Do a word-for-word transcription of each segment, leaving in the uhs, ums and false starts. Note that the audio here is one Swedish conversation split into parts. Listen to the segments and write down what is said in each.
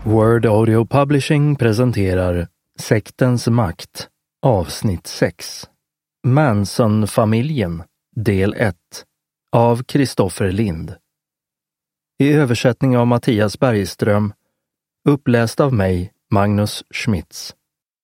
Word Audio Publishing presenterar Sektens makt, avsnitt sex. Manson-familjen, del ett, av Kristoffer Lind. I översättning av Mattias Bergström, uppläst av mig, Magnus Schmitz.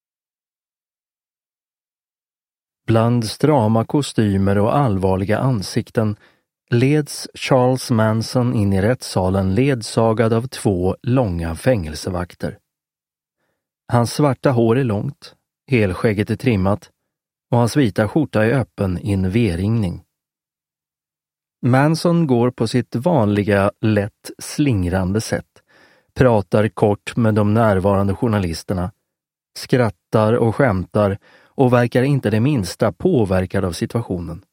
Bland strama kostymer och allvarliga ansikten leds Charles Manson in i rättssalen ledsagad av två långa fängelsevakter. Hans svarta hår är långt, helskägget är trimmat och hans vita skjorta är öppen i en V-ringning. Manson går på sitt vanliga, lätt slingrande sätt, pratar kort med de närvarande journalisterna, skrattar och skämtar och verkar inte det minsta påverkad av situationen.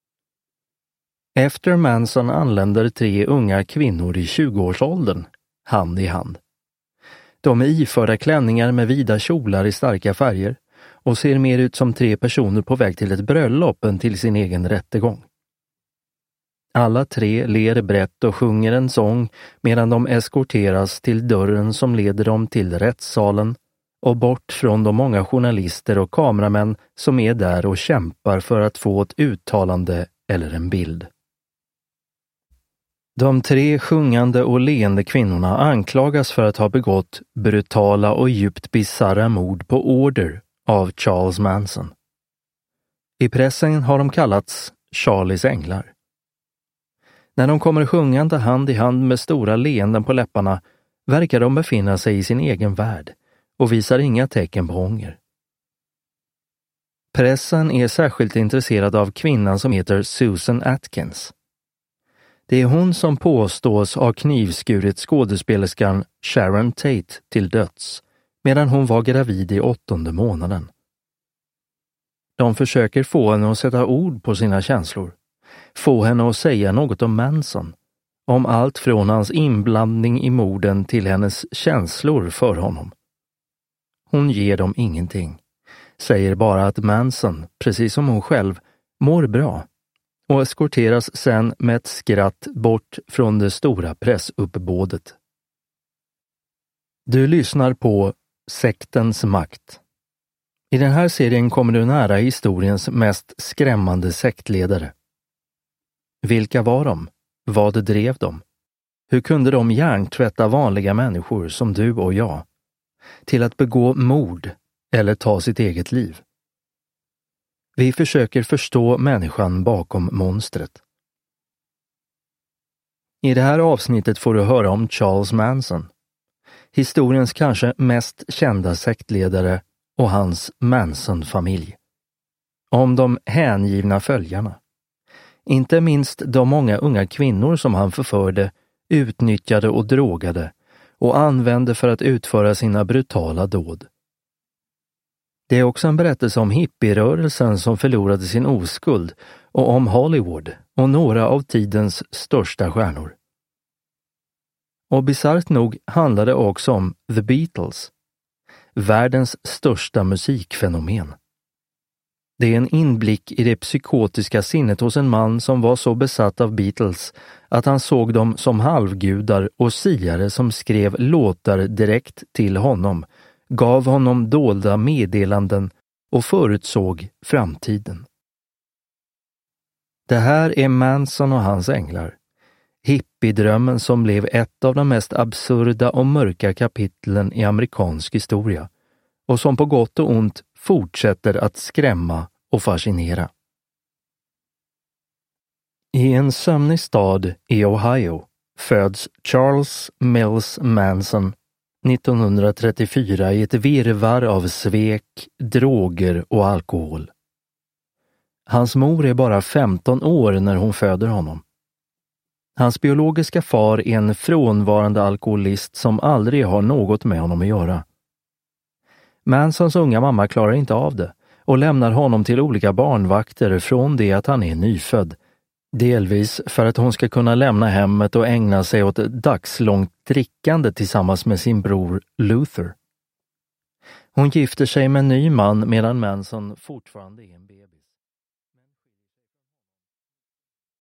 Efter Manson anländer tre unga kvinnor i tjugoårsåldern, hand i hand. De är iförda klänningar med vida kjolar i starka färger och ser mer ut som tre personer på väg till ett bröllop än till sin egen rättegång. Alla tre ler brett och sjunger en sång medan de eskorteras till dörren som leder dem till rättssalen och bort från de många journalister och kameramän som är där och kämpar för att få ett uttalande eller en bild. De tre sjungande och leende kvinnorna anklagas för att ha begått brutala och djupt bizarra mord på order av Charles Manson. I pressen har de kallats Charlies änglar. När de kommer sjungande hand i hand med stora leenden på läpparna verkar de befinna sig i sin egen värld och visar inga tecken på ånger. Pressen är särskilt intresserad av kvinnan som heter Susan Atkins. Det är hon som påstås ha knivskurit skådespelerskan Sharon Tate till döds medan hon var gravid i åttonde månaden. De försöker få henne att sätta ord på sina känslor, få henne att säga något om Manson, om allt från hans inblandning i morden till hennes känslor för honom. Hon ger dem ingenting, säger bara att Manson, precis som hon själv, mår bra och eskorteras sen med ett skratt bort från det stora pressuppbådet. Du lyssnar på Sektens makt. I den här serien kommer du nära historiens mest skrämmande sektledare. Vilka var de? Vad drev de? Hur kunde de hjärntvätta vanliga människor som du och jag till att begå mord eller ta sitt eget liv? Vi försöker förstå människan bakom monstret. I det här avsnittet får du höra om Charles Manson, historiens kanske mest kända sektledare och hans Manson-familj. Om de hängivna följarna. Inte minst de många unga kvinnor som han förförde, utnyttjade och drogade och använde för att utföra sina brutala dåd. Det är också en berättelse om hippierörelsen som förlorade sin oskuld och om Hollywood och några av tidens största stjärnor. Och bisarrt nog handlar det också om The Beatles, världens största musikfenomen. Det är en inblick i det psykotiska sinnet hos en man som var så besatt av Beatles att han såg dem som halvgudar och siare som skrev låtar direkt till honom, gav honom dolda meddelanden och förutsåg framtiden. Det här är Manson och hans änglar. Hippiedrömmen som blev ett av de mest absurda och mörka kapitlen i amerikansk historia och som på gott och ont fortsätter att skrämma och fascinera. I en sömnig stad i Ohio föds Charles Mills Manson nittonhundratrettiofyra i ett virrvarr av svek, droger och alkohol. Hans mor är bara femton år när hon föder honom. Hans biologiska far är en frånvarande alkoholist som aldrig har något med honom att göra. Mansons unga mamma klarar inte av det och lämnar honom till olika barnvakter från det att han är nyfödd, delvis för att hon ska kunna lämna hemmet och ägna sig åt ett dagslångt drickande tillsammans med sin bror Luther. Hon gifter sig med en ny man medan Manson fortfarande är en bebis.